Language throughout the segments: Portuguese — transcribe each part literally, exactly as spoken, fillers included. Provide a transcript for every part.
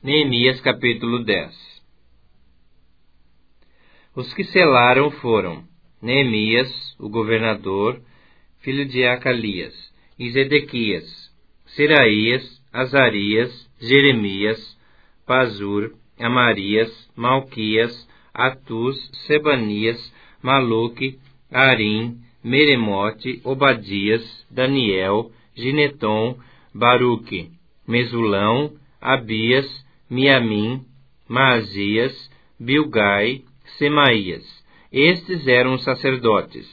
Neemias capítulo dez. Os que selaram foram Neemias, o governador, filho de Acalias, e Zedequias, Seraías, Azarias, Jeremias, Pazur, Amarias, Malquias, Atus, Sebanias, Maluque, Arim, Meremote, Obadias, Daniel, Gineton, Baruque, Mesulão, Abias, Miamim, Maazias, Bilgai, Semaías. Estes eram os sacerdotes.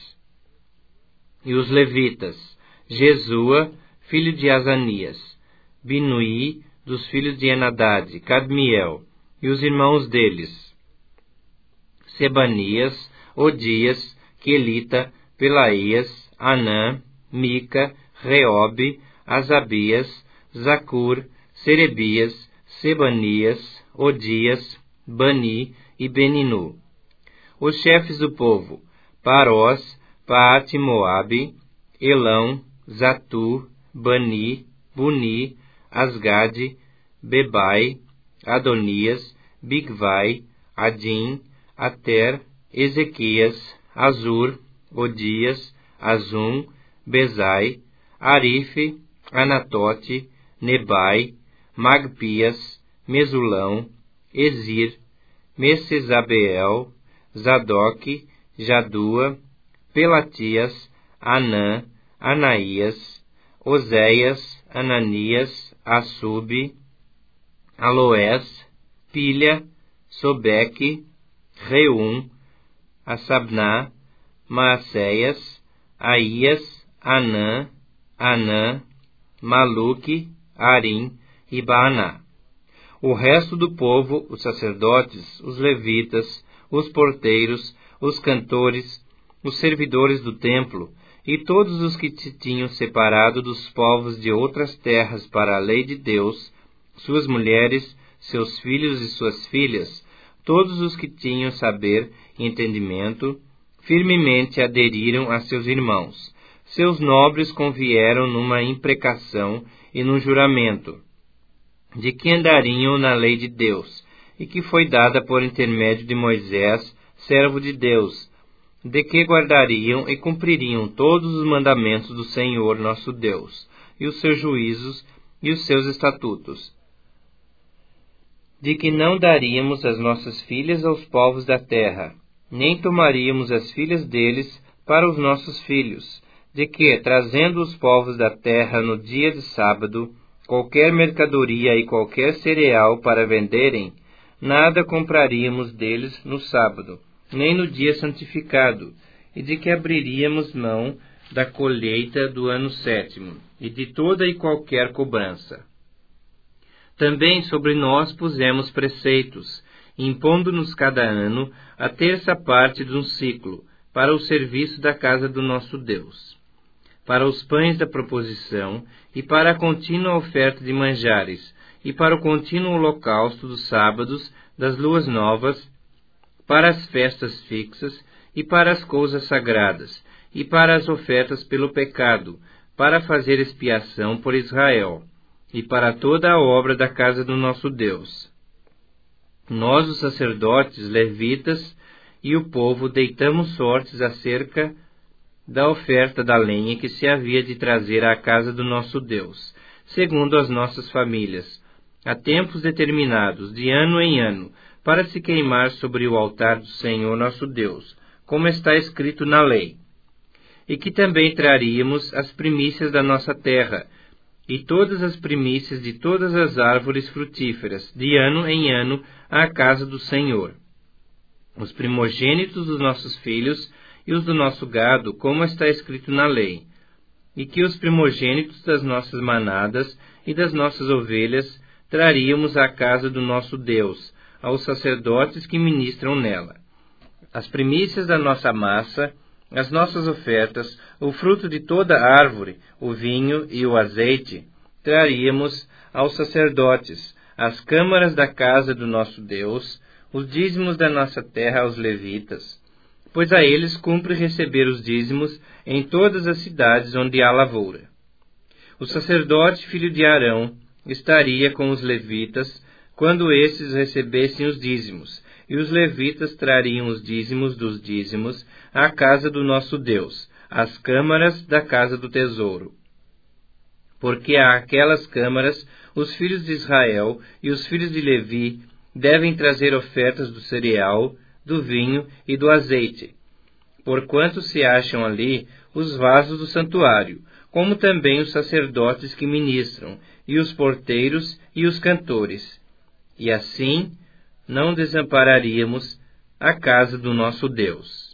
E os levitas, Jesua, filho de Azanias, Binuí, dos filhos de Enadade, Cadmiel, e os irmãos deles, Sebanias, Odias, Quelita, Pelaías, Anã, Mica, Reobe, Azabias, Zacur, Serebias, Sebanias, Odias, Bani e Beninu. Os chefes do povo, Parós, Paate-Moabe, Elão, Zatu, Bani, Buni, Asgade, Bebai, Adonias, Bigvai, Adim, Ater, Ezequias, Azur, Odias, Azum, Bezai, Arife, Anatote, Nebai, Magpias, Mesulão, Ezir, Mesesabeel, Zadok, Jadua, Pelatias, Anã, Anaías, Oséias, Ananias, Assub, Aloés, Pilha, Sobeque, Reum, Asabná, Maacéias, Aías, Anã, Anã, Maluque, Arim e Baaná. O resto do povo, os sacerdotes, os levitas, os porteiros, os cantores, os servidores do templo, e todos os que se tinham separado dos povos de outras terras para a lei de Deus, suas mulheres, seus filhos e suas filhas, todos os que tinham saber e entendimento, firmemente aderiram a seus irmãos. Seus nobres convieram numa imprecação e num juramento, de que andariam na lei de Deus, e que foi dada por intermédio de Moisés, servo de Deus, de que guardariam e cumpririam todos os mandamentos do Senhor nosso Deus, e os seus juízos e os seus estatutos, de que não daríamos as nossas filhas aos povos da terra, nem tomaríamos as filhas deles para os nossos filhos, de que, trazendo os povos da terra no dia de sábado, qualquer mercadoria e qualquer cereal para venderem, nada compraríamos deles no sábado, nem no dia santificado, e de que abriríamos mão da colheita do ano sétimo, e de toda e qualquer cobrança. Também sobre nós pusemos preceitos, impondo-nos cada ano a terça parte de um ciclo, para o serviço da casa do nosso Deus, para os pães da proposição, e para a contínua oferta de manjares, e para o contínuo holocausto dos sábados, das luas novas, para as festas fixas, e para as coisas sagradas, e para as ofertas pelo pecado, para fazer expiação por Israel, e para toda a obra da casa do nosso Deus. Nós, os sacerdotes, levitas e o povo, deitamos sortes acerca da oferta da lenha que se havia de trazer à casa do nosso Deus, segundo as nossas famílias, a tempos determinados, de ano em ano, para se queimar sobre o altar do Senhor nosso Deus, como está escrito na lei. E que também traríamos as primícias da nossa terra, e todas as primícias de todas as árvores frutíferas, de ano em ano, à casa do Senhor. Os primogênitos dos nossos filhos e os do nosso gado, como está escrito na lei, e que os primogênitos das nossas manadas e das nossas ovelhas traríamos à casa do nosso Deus, aos sacerdotes que ministram nela. As primícias da nossa massa, as nossas ofertas, o fruto de toda árvore, o vinho e o azeite, traríamos aos sacerdotes, às câmaras da casa do nosso Deus, os dízimos da nossa terra aos levitas, pois a eles cumpre receber os dízimos em todas as cidades onde há lavoura. O sacerdote, filho de Arão, estaria com os levitas, quando estes recebessem os dízimos, e os levitas trariam os dízimos dos dízimos à casa do nosso Deus, às câmaras da casa do tesouro. Porque àquelas câmaras os filhos de Israel e os filhos de Levi devem trazer ofertas do cereal, do vinho e do azeite, porquanto se acham ali os vasos do santuário, como também os sacerdotes que ministram, e os porteiros e os cantores. E assim não desampararíamos a casa do nosso Deus.